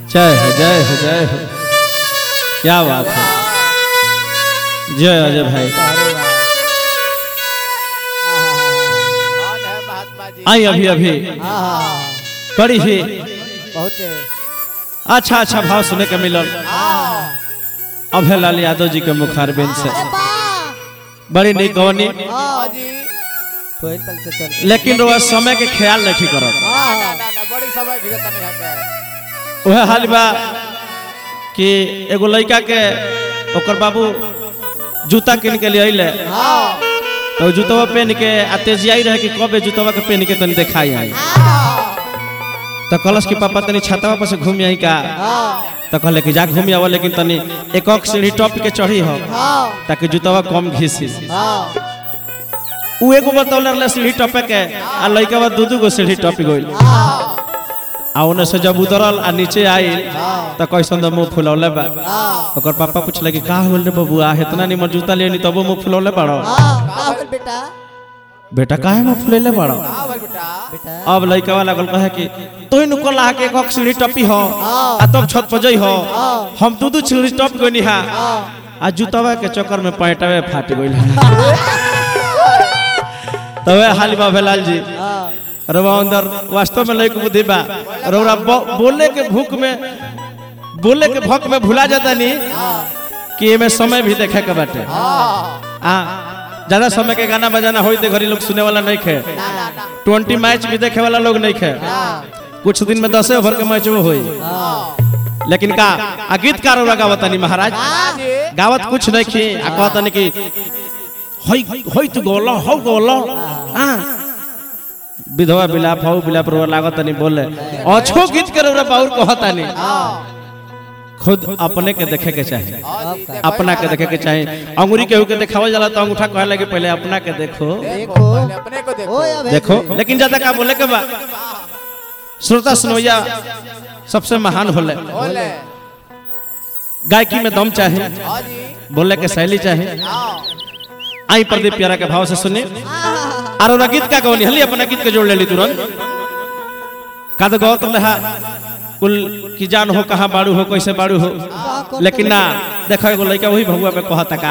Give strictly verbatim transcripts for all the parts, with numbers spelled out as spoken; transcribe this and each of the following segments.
जय हो जय हो जय हो, क्या बात है। जय अजय भाई। आई अभी अभी कड़ी ही बहुत अच्छा अच्छा भाव सुने के मिलल अभय लाल यादव जी के मुखारबिन से। बड़ी निक गवनी, लेकिन रोज समय के ख्याल नहीं करत। बड़ी समय भिजता नहीं है। वह हाल बा कि एगो लड़का के ओकर बाबू जूता किन के लिए अइले, तो जूतवा पहन के तेजियाई रहे कि कब जूतवा के पहन के तनी दिखाई आई। तो कलश के पापा तनी छतवा पर से घूम आई का, तो कहले कि जा घूम आवा, लेकिन तनी एक एक सीढ़ी टॉप के चढ़ी हो ताकि जूतवा कम घिसी। उ एगो बतौले सीढ़ी टपे के आ लइका बा दू दू गो सीढ़ी टप गइल। आ ओने से जब उतरल आ नीचे आइल तो कैसन मुंह फुलौले बा। ओकर पापा पूछले कि का होल रे बबुआ, इतना निमन जूता लेनी तबो मुंह फुलौले बाड़ो। बेटा बेटा काहे मुंह फुलैले बाड़ो। अब लइका लागल कहे कि तोय नु कला के एक सीढ़ी टपी हो आ तब छत पर जई हो, हम दू दू सीढ़ी टप गनी हा आ जूतावा के चक्कर में पैंटवे फाट गइल। तबे हाली बाबूलाल जी रवा अंदर वास्तव में लइक बुद्धि बा। रौरा बोले के भूख में बोले के भूख में भुला जाता नहीं कि एमे समय भी देखे के बाटे। आ ज्यादा समय के गाना बजाना होई ते घरी लोग सुने वाला नहीं खे। ट्वेंटी मैच भी देखे वाला लोग नहीं खे। कुछ दिन में दस ओवर के मैच वो होई, लेकिन का आ गीतकार रौरा गावतानी महाराज गावत कुछ नहीं खी आ कहतानी कि होई होई तू गोलो हो गोलो। हां विधवा बिलाप हो बिलाप रो लागत नहीं बोले अच्छो गीत के रौरा बाउर कहता नहीं। खुद अपने के देखे के चाहिए, अपना के देखे के चाहिए। अंगूरी केहू के देखावल जाला तो अंगूठा कहे लगे पहले अपना के देखो अपने को देखो देखो। लेकिन ज्यादा का बोले के बा श्रोता सुनैया सबसे महान होले। गायकी में दम चाहिए, बोले के शैली चाहिए। आई प्रदीप प्यारा के भाव से सुनी और गीत का गवनी हली अपना गीत के जोड़ ले ली तुरंत। का तो गौत रहा कुल की जान हो कहाँ बाड़ू हो कैसे बाड़ू हो, लेकिन ना देखो एगो लड़का वही भगवा में कहता का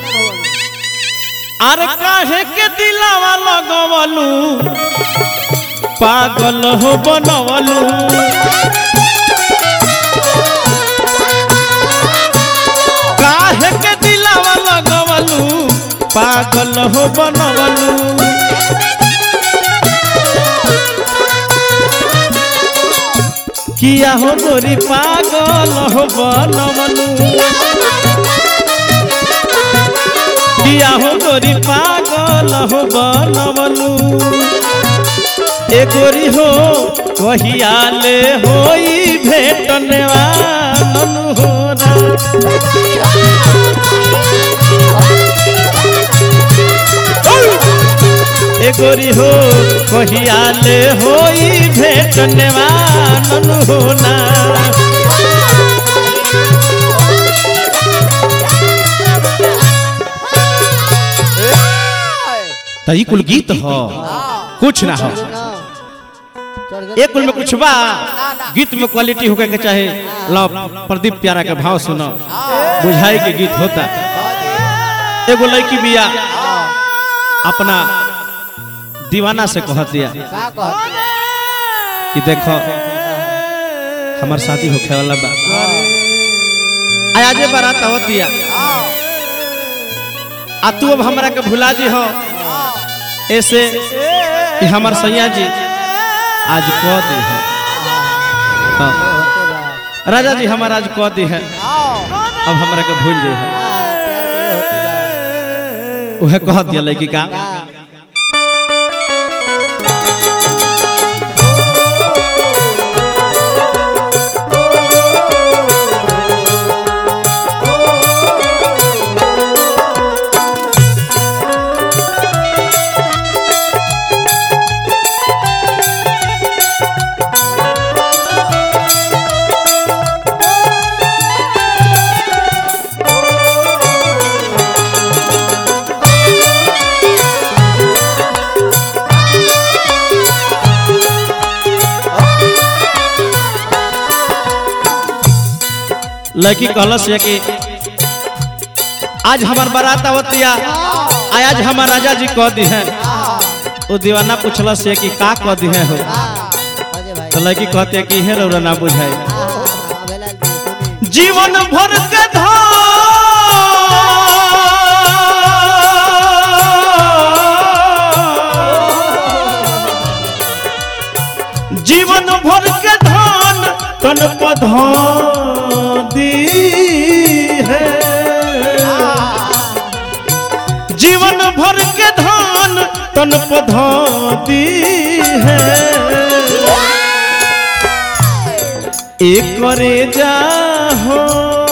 अरे काहे के दिलावा लगवलू पागल हो बनवलू। काहे के दिलावा लगवलू पागल हो बनवलू। किया हो गोरी पागल हो बनवलू। किया हो गोरी पागल हो बनवलू। ए गोरी हो कहिया ले होई भेटने वालन हो रा। ए गोरी हो कहिया ले होई भेटने वालन हो ना। तो ई कुल गीत हो कुछ ना हो, एक कुल में कुछ बा। गीत में क्वालिटी होके के चाहे। लो प्रदीप प्यारा के भाव सुनो, बुझाई के गीत होता। एगो लड़की बिया अपना दीवाना से कह दिया कि देखो हमार शादी होखे वाला बा, आजे बारात हो दिया आ तू अब हमरा के भुला जी हो। ऐसे हमार सैया जी आज कह दी है। हाँ। राजा जी हमारा आज कह दी है, अब हमरा के भूल जी है। वह कह दिया लड़की का लड़की कहलस है कि आज हमार बारात आवतिया आज हमार राजा जी कह दी है। वो दीवाना पूछलस है कि का कह दी है हो। तो लड़की कहती है कि हे रौरा ना बुझाई जीवन भर के जीवन भर के धान तन पधा दी है। जीवन भर के धान तन पधा दी है। एक करे जाहो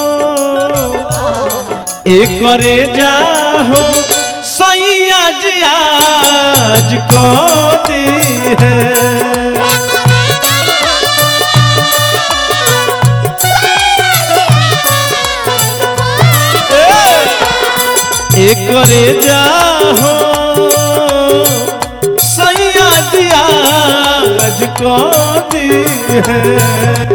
एक करे जाहो सैया जी आज को दी है। एक करे जाहो सैया जी आज को दी है।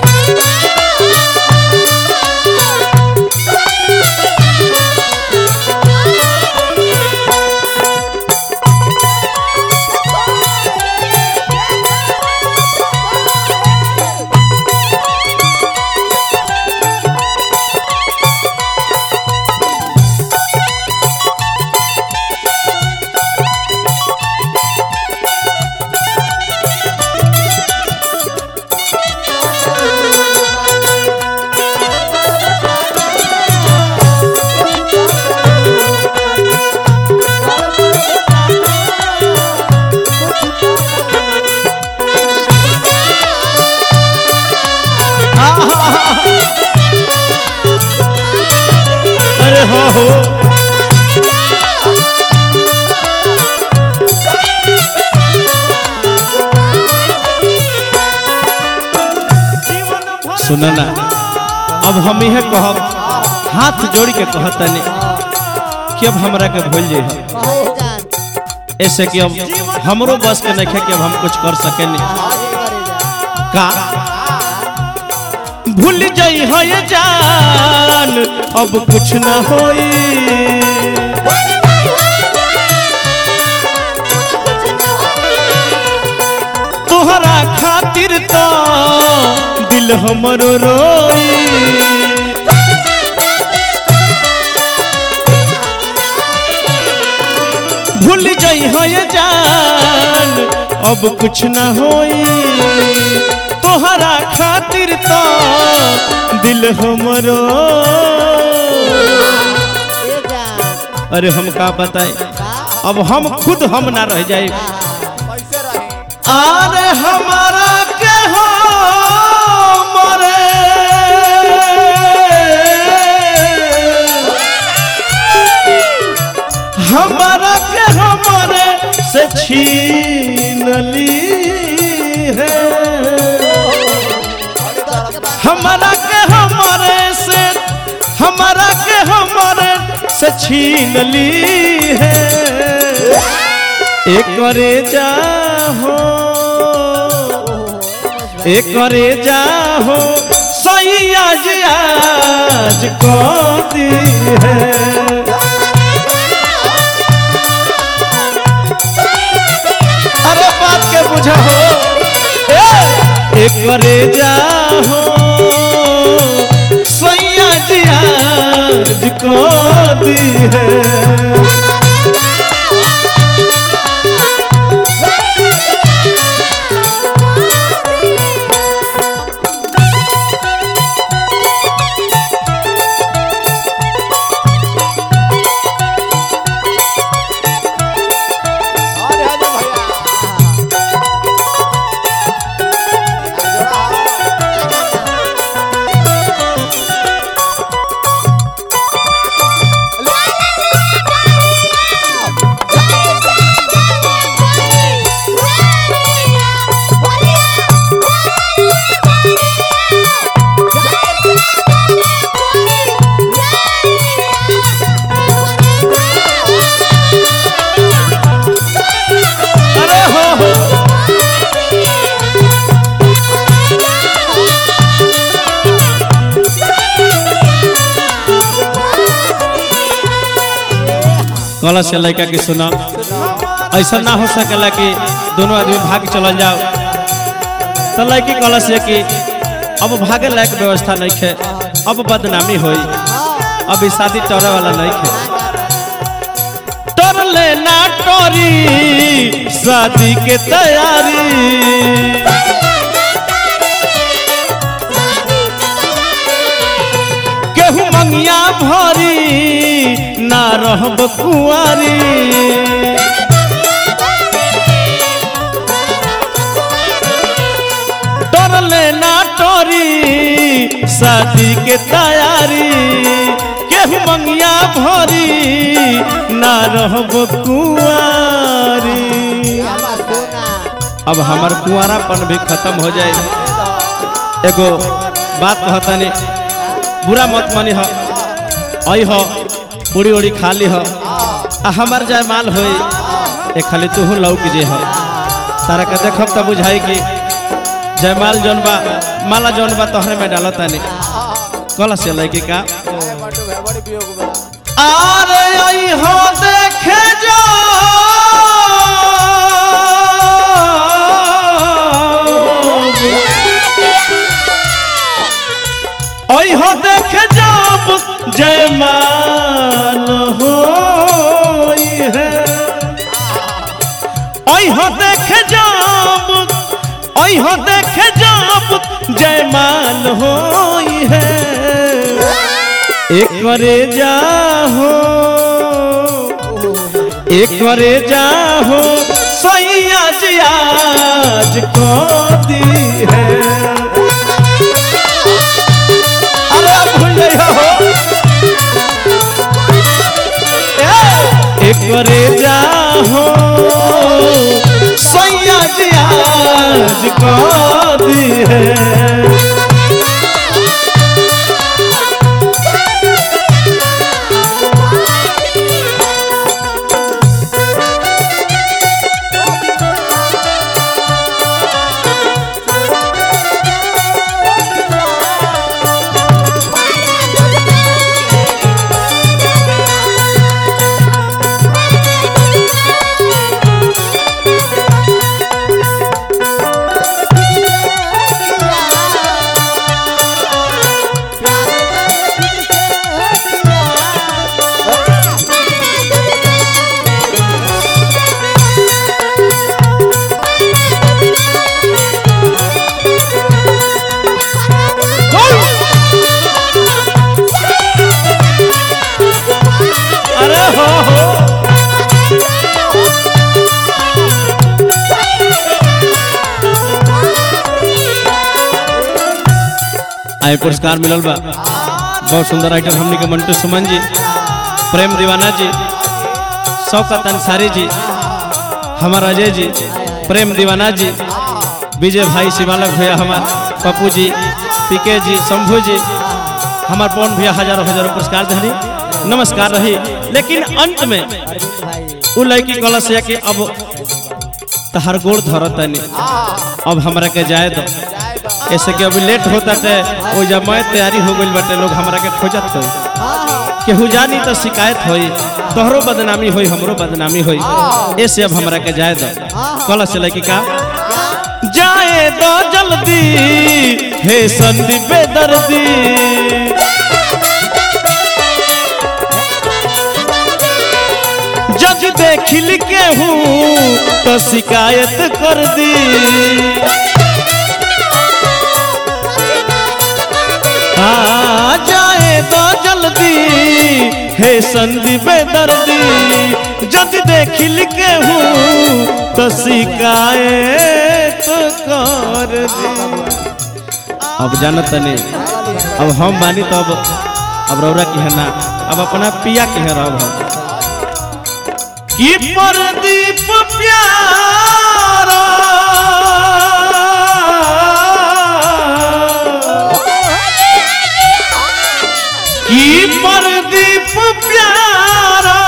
अरे हो हो सुना ना अब हम यह कहब हाथ जोड़ के कहतनी कि अब हमरा के भूल जाइए ऐसे कि अब हमरो बस के नहीं कि अब हम कुछ कर सके नहीं का भूल जाई हो ये जान अब कुछ ना होई। तोहरा खातिर तो दिल हमरो रोई। भूल जाई हो ये जान अब कुछ ना होई। तोहरा खातिर तो दिल हमरो। अरे हम का बताए अब हम खुद हम ना रह जाए। अरे हमारा के हो मरे हमारा के हमारे से छीन ली है। हमारा के हमारे से हमारा के हमारे से छीन ली है। एक करे जाहो एक करे जाहो सैया जी आज को दी है। अरे बात के बुझा हो एक करे जाहो सैया जी आज को दी है। La la la कला से लड़का की सुना ऐसा ना हो सकेला कि दोनों आदमी भाग चल जाओ। तो लड़की कला से कि अब भागे लायक व्यवस्था नहीं है, अब बदनामी होई, अब शादी टोरे वाला नहीं है। टोर लेना टोरी शादी के तैयारी, केहू मंगिया भरी ना रहब कुंवारी। टोर लेना टोरी शादी के तैयारी, केहू मंगिया भरी ना रहब कुंवारी। अब हमार कुंवारापन भी खत्म हो जाए। एगो बात कहता नहीं, बुरा मत मानी हो, आई हो पूरी उड़ी खाली हो, आ हमार जाय माल होई ए खाली तू लौक जे हो। तारा के देखब तो बुझाई कि जयमाल जौन बा माला जौन बा तोहरे में डालता नहीं। कल से लड़की का अरे आई हो देखे जो आई हो देखे जब जयमाल हो है, आई हो देखे जब आई हो देखे जब जयमाल हो है। एक करे जाहो एक करे जाहो सैया जी आज को दी है। अरे भूल हो एक करे जाहो सैया जी आज को दी है। आए पुरस्कार मिलल बा बहुत सुंदर राइटर हमनी के मंटू सुमन जी, प्रेम दीवाना जी, शौकत अंसारी जी, हमारा अजय जी, प्रेम दीवाना जी, विजय भाई शिवालक भैया, हमार पप्पू जी, पीके जी, शंभू जी, हमार पवन भैया हजारों हजारों पुरस्कार धनी नमस्कार रही। लेकिन अंत में वो लड़की कलश या कि अब तहार गोड़ धरतनी, अब हमरा के जाए दो, ऐसे कि अभी लेट होता थे वो जब मैं तैयारी हो गई बटे लोग हमरा के खोजत हो, केहू जानी तो शिकायत होई, तोहरो बदनामी होई हमरो बदनामी होई, ऐसे अब हमरा के जाए दो। कलश से लड़की का जाए दो जल्दी हे संदीप बेदर्दी, जज देखिल के हूँ तो शिकायत कर दी। हाँ जाए दो जल्दी हे संदीप बेदर्दी, जज देखिल के हूँ तो शिकायत कर दी। अब जानत नहीं, अब हम बानी तो अब अब रौरा की है ना, अब अपना पिया की है रब हम की परदीप प्यारा की परदीप प्यारा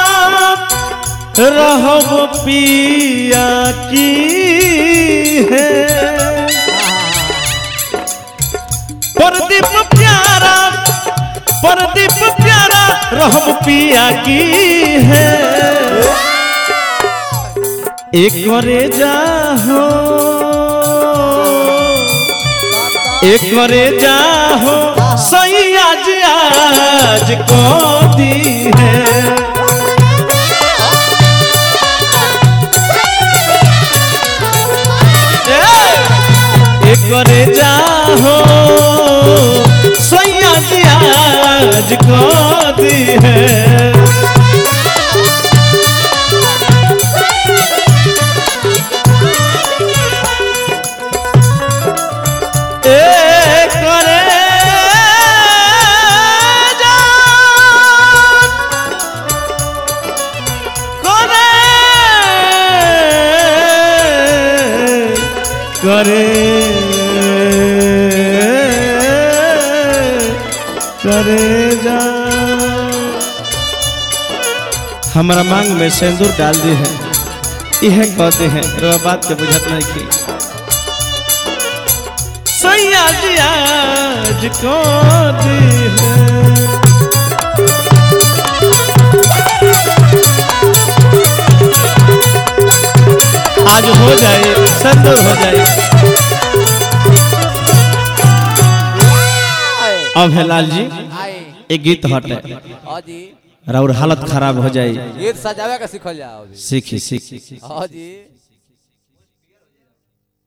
रहब पिया की है। परदीप प्यारा परदीप प्यारा रहब पिया की है। एक करे जा हो एक करे जा हो सही आज आज को दी है एक करे जा हो सही आज आज को दी है करे करे जा हमारा मांग में सिंदूर डाल दी है यह कहते हैं रो बात के बुझत नहीं की सैया जी आज को दी है आज हो जाए संदूर हो जाए अब है लाल जी एक गीत हटे और हालत खराब हो जाए गीत सजावे का सिखल जाओ सीखी सीखी हाँ जी।